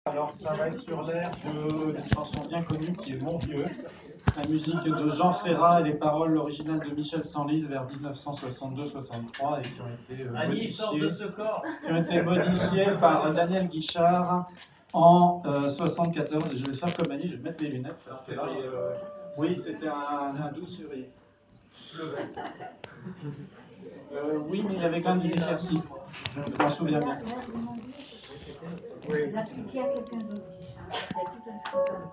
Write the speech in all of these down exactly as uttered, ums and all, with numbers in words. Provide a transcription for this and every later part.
Alors ça va être sur l'air d'une chanson bien connue qui est Mon Vieux, la musique de Jean Ferrat et les paroles originales de Michel Senlis vers dix-neuf cent soixante-deux soixante-trois et qui ont été euh, modifiées, qui ont été modifiées par Daniel Guichard en euh, soixante-quatorze. Et je vais faire comme Annie, je vais mettre les lunettes parce que là, euh, oui, c'était un, un doux sourire. Euh, oui, mais il y avait quand même des éclaircies. Je m'en souviens bien. Il a expliqué à quelqu'un d'autre. Il y a tout un scandale.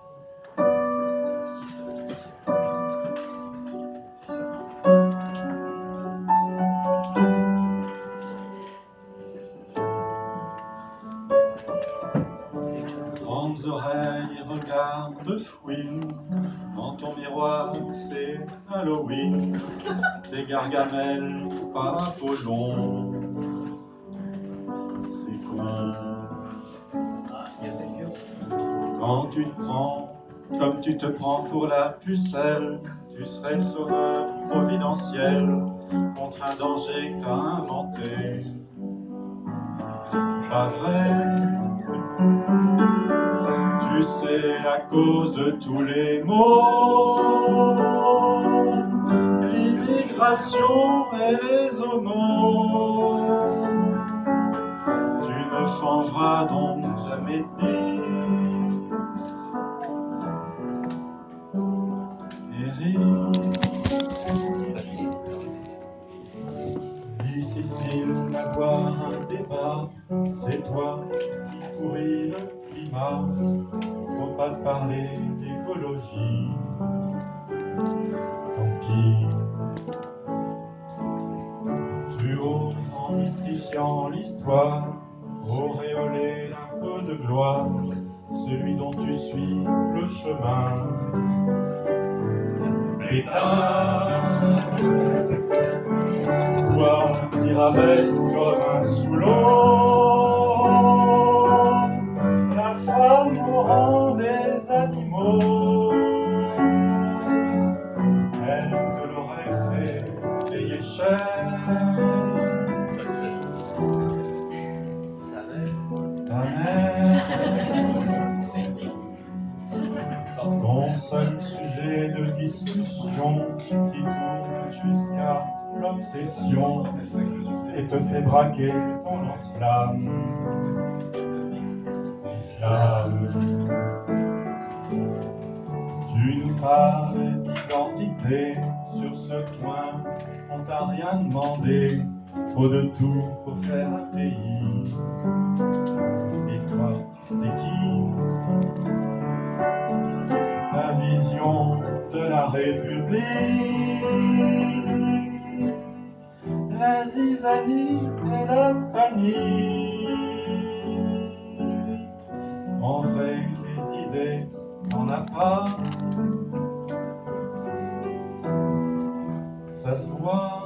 Grandes oreilles, regarde fouine, dans ton miroir c'est Halloween, des gargamelles, pas long, c'est con. Quand tu te prends, comme tu te prends pour la pucelle, tu serais le sauveur providentiel contre un danger que t'as inventé. Pas vrai? Tu sais la cause de tous les maux, l'immigration et les homos. Tu ne changeras donc jamais de dix. Eric, difficile d'avoir un débat, c'est toi qui pourris le climat. Faut pas te parler d'écologie, tant pis. Tu oses en mystifiant l'histoire, auréoler d'un peu de gloire, celui dont tu suis le chemin. Pétard, toi qui rabaisse comme un sous l'eau la femme au rang des animaux. Elle te l'aurait fait payer cher. Ta mère. Ton seul sujet de discussion qui tourne jusqu'à l'obsession, c'est te fait braquer ton lance-flamme. L'islam. Tu nous parles d'identité, sur ce point on t'a rien demandé, trop de tout pour faire un pays. Et toi, t'es qui? Ta vision de la République, la zizanie et la panique. En vrai, des idées, t'en as pas. Ça se voit.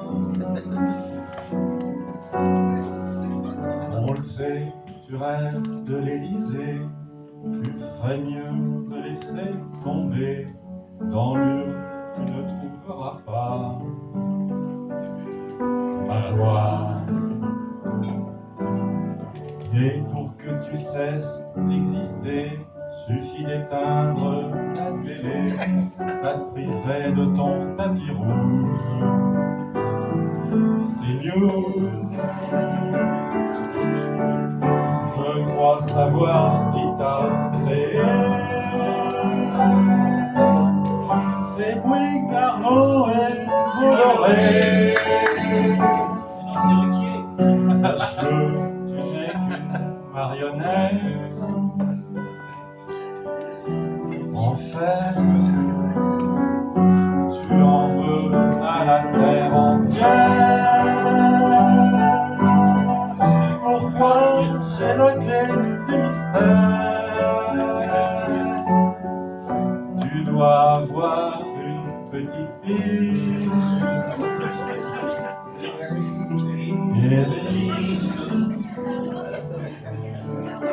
On le sait, tu rêves de l'Élysée. Tu ferais mieux de laisser tomber. Dans l'urne, tu ne trouveras pas ma joie. Et pour que tu cesses d'exister, suffit d'éteindre la télé. Ça te priverait de ton tapis rouge. C'est news. Je crois savoir qui t'a créé. C'est Bouygues, Carnot et Bolloré. Sache-le, tu n'es qu'une marionnette. En fait, tu en veux à la terre entière. Pourquoi j'ai la clé du mystère? Tu dois avoir une petite fille. Eric,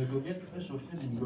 goguette préchauffée d'une